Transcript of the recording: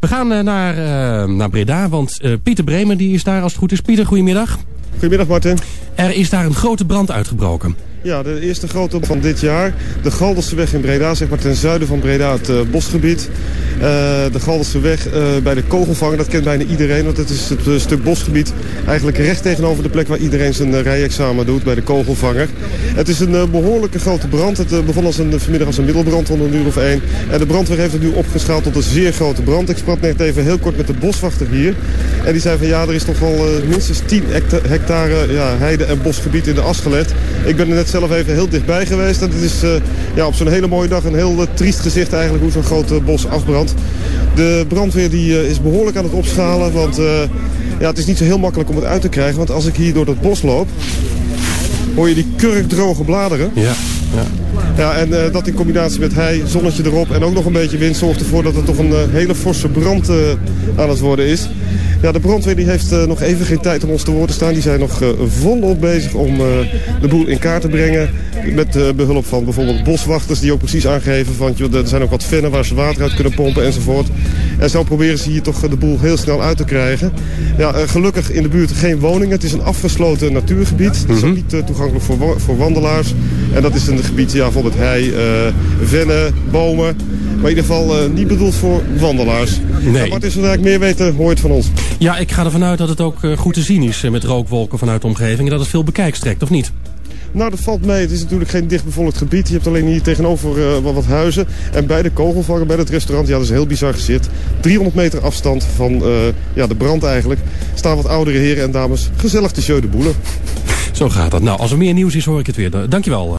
We gaan naar Breda, want Pieter Bremer die is daar als het goed is. Pieter, goedemiddag. Goedemiddag Martin. Er is daar een grote brand uitgebroken. Ja, de eerste grote van dit jaar. De Galderseweg in Breda, zeg maar ten zuiden van Breda, het bosgebied. De Galderseweg bij de Kogelvanger, dat kent bijna iedereen. Want het is het stuk bosgebied eigenlijk recht tegenover de plek waar iedereen zijn rijexamen doet, bij de Kogelvanger. Het is een behoorlijke grote brand. Het begon vanmiddag als een middelbrand rond 1:00. En de brandweer heeft het nu opgeschaald tot een zeer grote brand. Ik sprak net even heel kort met de boswachter hier. En die zei van ja, er is toch wel minstens 10 hectare heide- en bosgebied in de as gelegd. Ik ben er net zelf even heel dichtbij geweest. En het is op zo'n hele mooie dag een heel triest gezicht eigenlijk hoe zo'n groot bos afbrandt. De brandweer die is behoorlijk aan het opschalen. Want het is niet zo heel makkelijk om het uit te krijgen. Want als ik hier door dat bos loop, hoor je die kurkdroge bladeren. Ja, en dat in combinatie met hei, zonnetje erop en ook nog een beetje wind zorgt ervoor dat het toch een hele forse brand aan het worden is. Ja, de brandweer die heeft nog even geen tijd om ons te woord te staan. Die zijn nog volop bezig om de boel in kaart te brengen. Met behulp van bijvoorbeeld boswachters die ook precies aangeven van er zijn ook wat vennen waar ze water uit kunnen pompen enzovoort. En zo proberen ze hier toch de boel heel snel uit te krijgen. Ja, gelukkig in de buurt geen woningen. Het is een afgesloten natuurgebied. Het is ook niet toegankelijk voor wandelaars. En dat is een gebied, bijvoorbeeld hei, vennen, bomen. Maar in ieder geval niet bedoeld voor wandelaars. Nee. Wat is er eigenlijk meer weten, hoor je het van ons. Ja, ik ga ervan uit dat het ook goed te zien is met rookwolken vanuit de omgeving. En dat het veel bekijks trekt, of niet? Nou, dat valt mee. Het is natuurlijk geen dichtbevolkt gebied. Je hebt alleen hier tegenover wat huizen. En bij de Kogelvanger, bij het restaurant, dat is een heel bizar gezicht. 300 meter afstand van de brand eigenlijk, staan wat oudere heren en dames gezellig te jeu de boelen. Zo gaat dat. Nou, als er meer nieuws is, hoor ik het weer. Dankjewel.